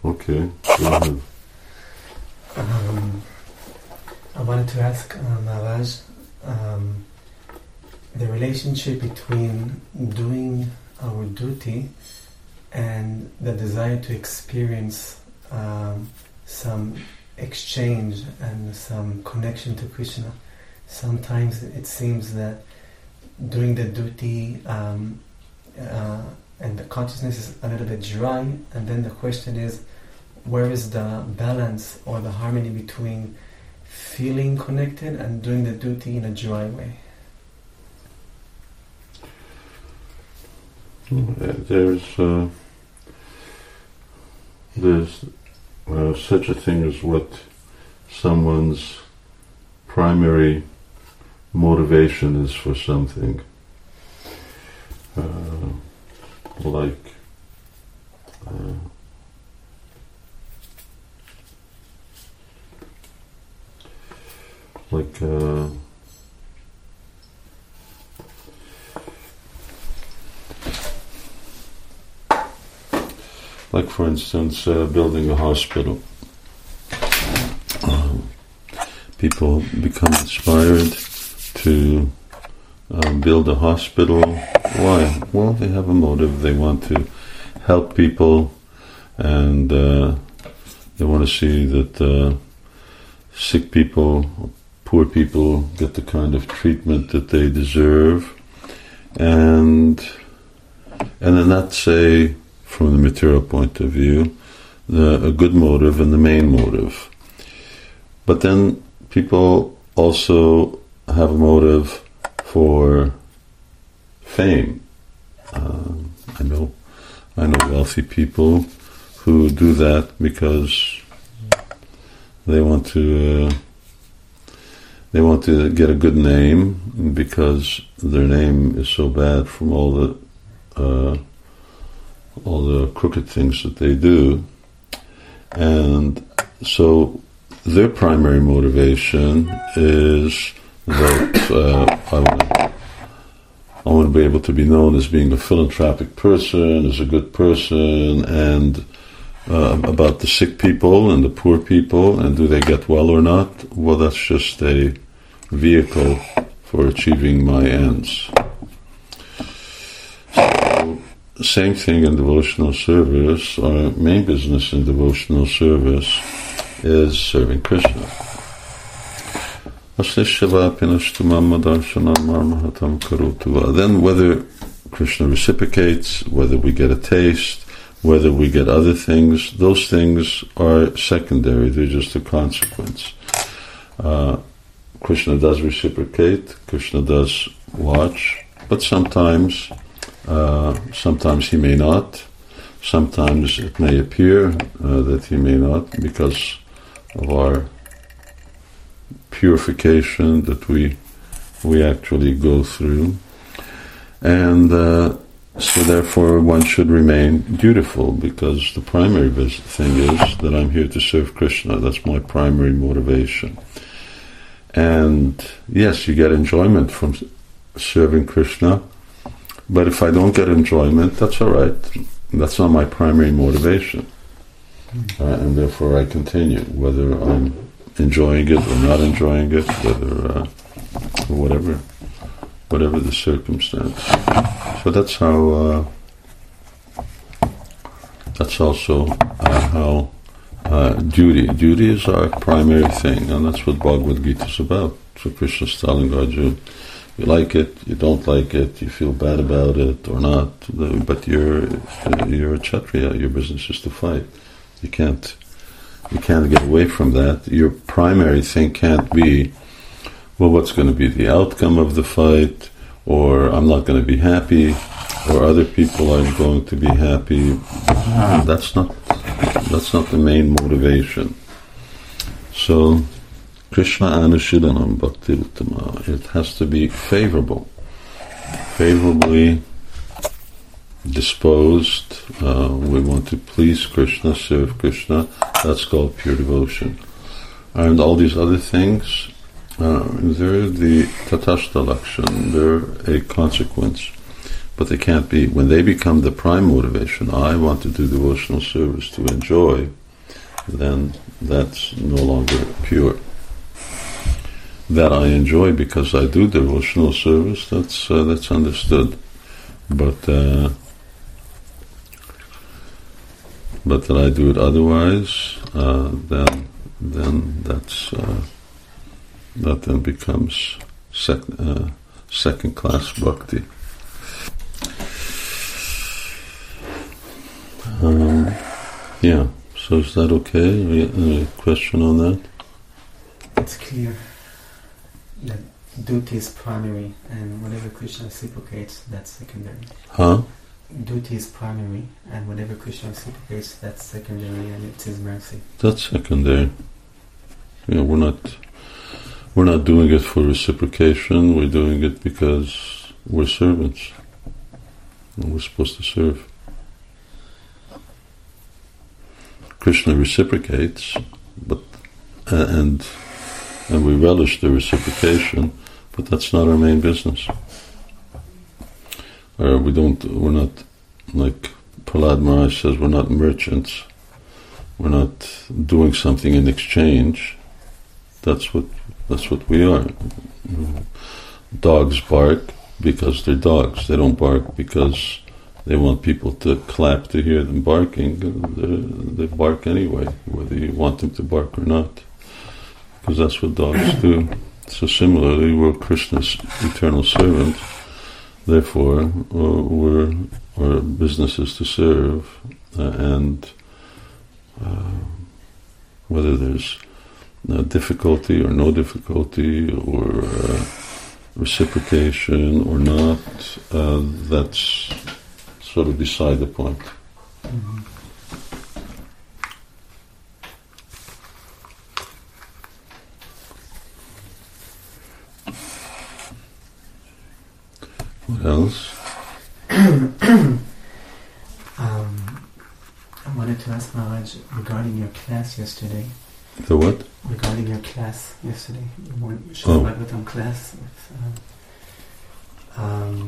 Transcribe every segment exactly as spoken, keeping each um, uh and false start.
Okay, go ahead. Um, I wanted to ask uh, Maharaj, um, the relationship between doing our duty and the desire to experience um, some exchange and some connection to Krishna. Sometimes it seems that doing the duty um, uh, and the consciousness is a little bit dry, and then the question is, where is the balance or the harmony between feeling connected and doing the duty in a dry way? There's uh, there's uh, such a thing as what someone's primary motivation is for something. Uh, like uh, like uh, like for instance uh, building a hospital. Uh, people become inspired to uh, build a hospital. Why? Well, they have a motive. They want to help people, and uh, they want to see that uh, sick people, poor people get the kind of treatment that they deserve, and and then that's a, from the material point of view, the, a good motive and the main motive. But then people also have a motive for fame. Uh, I know, I know wealthy people who do that because they want to. Uh, they want to get a good name because their name is so bad from all the uh, all the crooked things that they do, and so their primary motivation is that uh, I want, I want to be able to be known as being a philanthropic person, as a good person, and uh, about the sick people and the poor people, and do they get well or not? Well, that's just a vehicle for achieving my ends. So, same thing in devotional service. Our main business in devotional service is serving Krishna. Then whether Krishna reciprocates, whether we get a taste, whether we get other things, those things are secondary. They're just a consequence. Uh, Krishna does reciprocate, Krishna does watch, but sometimes uh, sometimes he may not. Sometimes it may appear uh, that he may not, because of our purification that we we actually go through, and uh, so therefore one should remain dutiful, because the primary thing is that I'm here to serve Krishna. That's my primary motivation. And yes, you get enjoyment from serving Krishna, but if I don't get enjoyment, that's all right. That's not my primary motivation, uh, and therefore I continue, whether I'm enjoying it or not enjoying it, whether uh, whatever, whatever the circumstance. So that's how. Uh, that's also uh, how uh, duty. Duty is our primary thing, and that's what Bhagavad Gita is about. So Krishna's telling Arjuna, you like it, you don't like it, you feel bad about it or not, but you're you're a Kshatriya. Your business is to fight. You can't. You can't get away from that. Your primary thing can't be, well, what's going to be the outcome of the fight, or I'm not going to be happy, or other people are going to be happy. That's not that's not the main motivation. So, Krishna Anushilanam Bhakti Uttama, it has to be favorable, favorably disposed. Uh, we want to please Krishna, serve Krishna. That's called pure devotion. And all these other things, uh, they're the tatashta lakshan. They're a consequence. But they can't be, when they become the prime motivation, I want to do devotional service to enjoy, then that's no longer pure. That I enjoy because I do devotional service, that's uh, that's understood. But uh, but that I do it otherwise, uh, then then that's uh, that then becomes sec- uh, second class bhakti. Um, yeah. So is that okay? Any question on that? It's clear that duty is primary, and whatever Krishna reciprocates, that's secondary. Huh? Duty is primary, and whatever Krishna reciprocates, that's secondary, and it's His mercy. That's secondary. Yeah, we're not we're not doing it for reciprocation. We're doing it because we're servants, and we're supposed to serve. Krishna reciprocates, but uh, and and we relish the reciprocation, but that's not our main business. Or we don't. We're not, like Prahlad Maharaj says, we're not merchants. We're not doing something in exchange. That's what that's what we are. Dogs bark because they're dogs. They don't bark because they want people to clap to hear them barking. They, they bark anyway, whether you want them to bark or not, because that's what dogs do. So similarly, we're Krishna's eternal servants. Therefore, uh, we're, our business is to serve, uh, and uh, whether there's uh, difficulty or no difficulty, or uh, reciprocation or not, uh, that's sort of beside the point. Mm-hmm. What else? um, I wanted to ask Maharaj regarding your class yesterday. The what? Regarding your class yesterday, your Oh. Bhagavatam class. With, uh, um,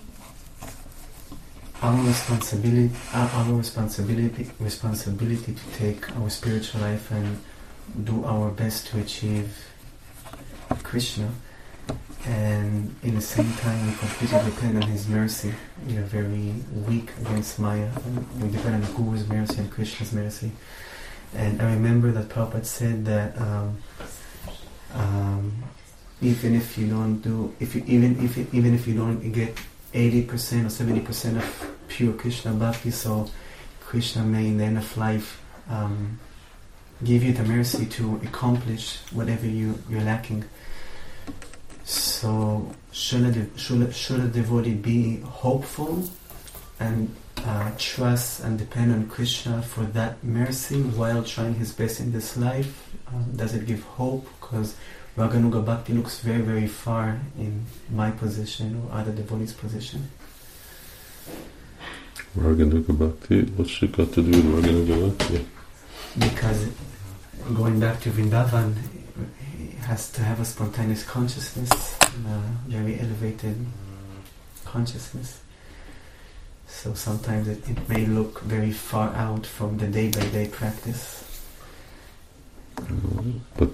our responsibility, our, our responsibility, responsibility to take our spiritual life and do our best to achieve Krishna, and in the same time we completely depend on His mercy. We are very weak against Maya, and we depend on Guru's mercy and Krishna's mercy. And I remember that Prabhupada said that um, um, even if you don't do, if you, even if it, even if you don't get eighty percent or seventy percent of pure Krishna bhakti, so Krishna may in the end of life um, give you the mercy to accomplish whatever you, you're lacking. So should a, de- should, a, should a devotee be hopeful and uh, trust and depend on Krishna for that mercy while trying his best in this life? Um, does it give hope? Because Raganuga Bhakti looks very, very far in my position or other devotees' position. Raganuga Bhakti? What's it got to do with Raganuga Bhakti? Because going back to Vrindavan, he has to have a spontaneous consciousness, a very elevated consciousness. So sometimes it, it may look very far out from the day-by-day practice. But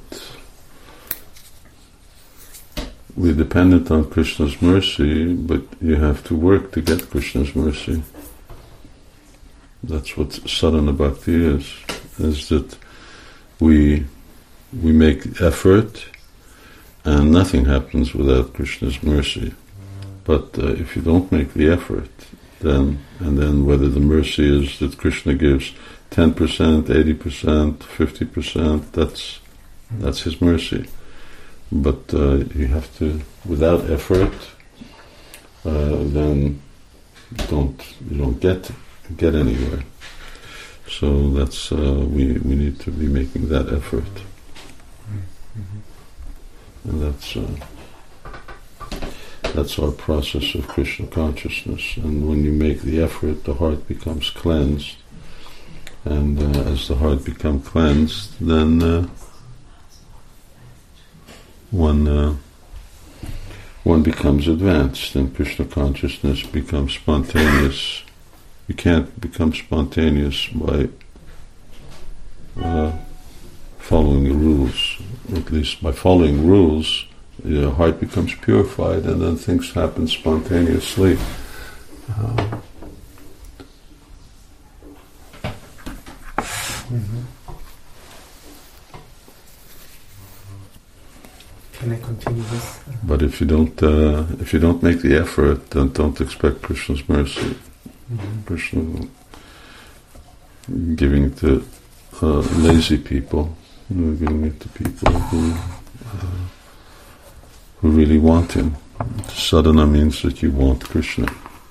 we're dependent on Krishna's mercy, but you have to work to get Krishna's mercy. That's what sadhana bhakti is, is that we we make effort and nothing happens without Krishna's mercy. But uh, if you don't make the effort, then and then whether the mercy is that Krishna gives ten percent, eighty percent, fifty percent, that's that's His mercy. But uh, you have to, without effort, uh, then you don't you don't get get anywhere. So that's uh, we we need to be making that effort, mm-hmm. and that's uh, that's our process of Krishna consciousness. And when you make the effort, the heart becomes cleansed, and uh, as the heart becomes cleansed, then uh, one uh, one becomes advanced and Krishna consciousness becomes spontaneous. You can't become spontaneous by uh, following the rules. At least by following rules, your heart becomes purified and then things happen spontaneously. Uh, mm-hmm. Can I continue this? But if you don't, uh, if you don't make the effort, then don't expect Krishna's mercy. Mm-hmm. Krishna giving it to uh, lazy people, you know, giving it to people who uh, who really want him. Sadhana means that you want Krishna.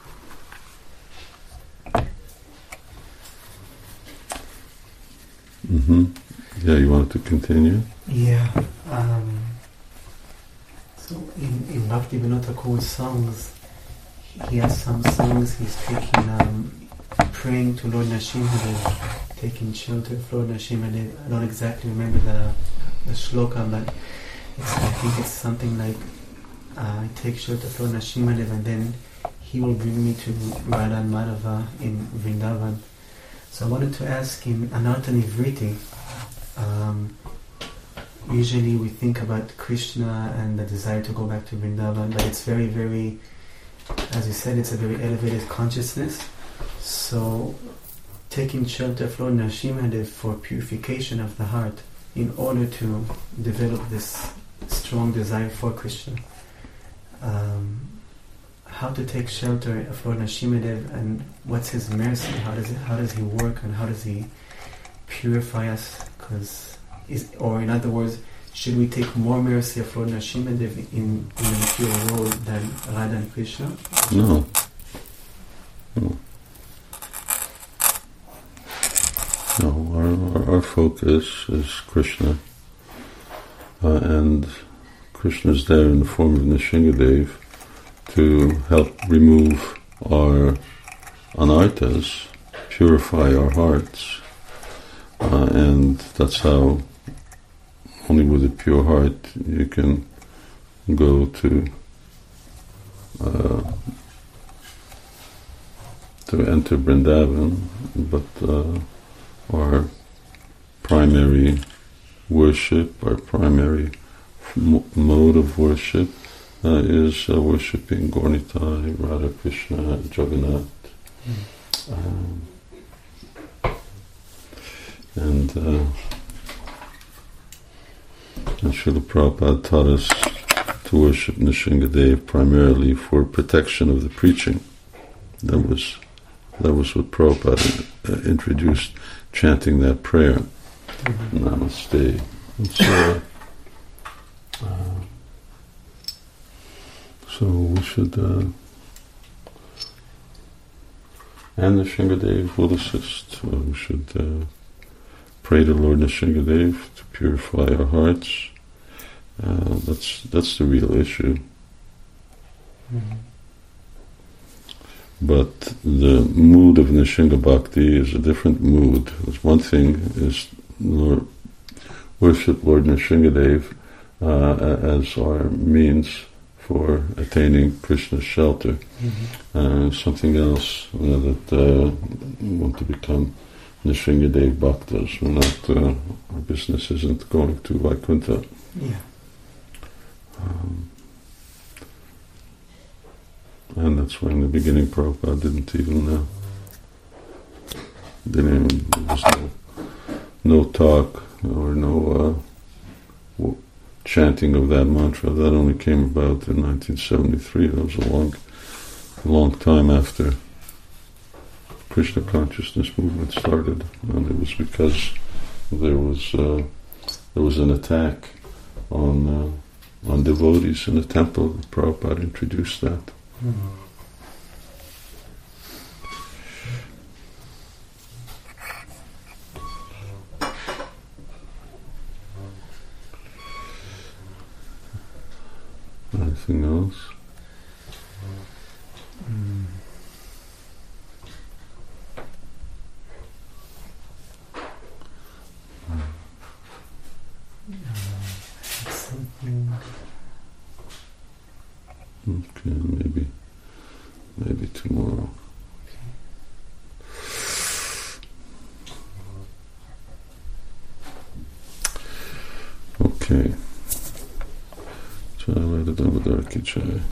Mm-hmm. Yeah, you wanted to continue? Yeah. Um, so in, in Bhakti Vinod Thakur's songs, he has some songs he's taking, um, praying to Lord Nrsimhadev, taking shelter of Lord Nrsimhadev. I don't exactly remember the, the shloka, but it's, I think it's something like, uh, I take shelter of Lord Nrsimhadev and then he will bring me to Radha and Madhava in Vrindavan. So I wanted to ask in Anartha Nivriti, um, usually we think about Krishna and the desire to go back to Vrindavan, but it's very, very, as you said, it's a very elevated consciousness. So taking shelter of Lord Nrsimhadev for purification of the heart in order to develop this strong desire for Krishna. Um, how to take shelter of Lord Nrsimhadev and what's his mercy? How does it, how does he work and how does he purify us? Because is, or in other words, should we take more mercy of Lord Nrsimhadev in, in the material world than Radha and Krishna? No. No. No, our, our, our focus is Krishna. Uh, and Krishna is there in the form of Nrsimhadev to help remove our anarthas, purify our hearts. Uh, and that's how, only with a pure heart, you can go to uh, to enter Vrindavan. But uh, our primary worship, our primary m- mode of worship uh, is uh, worshipping Gaura-Nitai, Radha Krishna, Jagannath. Mm. Um, and uh, and Srila Prabhupada taught us to worship Nrsimhadev primarily for protection of the preaching. That was that was what Prabhupada uh, introduced, chanting that prayer, mm-hmm. Namaste. And so, uh, so we should, uh, and Nrsimhadev will assist. So we should uh, pray to Lord Nrsimhadev to purify our hearts. Uh, that's that's the real issue. Mm-hmm. But the mood of Nrsimha Bhakti is a different mood. One thing is Lord, worship Lord Nrsimhadev uh, as our means for attaining Krishna's shelter. Mm-hmm. Uh, something else uh, that uh, we want to become Nrsimhadev Bhaktas. We're not, uh, our business isn't going to Vaikuntha. Yeah. Um, and that's why in the beginning Prabhupada didn't even know. Didn't even, there was no, no talk or no uh, w- chanting of that mantra. That only came about in nineteen seventy-three. That was a long, long time after Krishna consciousness movement started, and it was because there was uh, there was an attack on uh, on devotees in the temple. Prabhupada introduced that. Mm-hmm. Anything else? Mm. Uh, something. Okay, maybe, maybe tomorrow. Okay. Chai,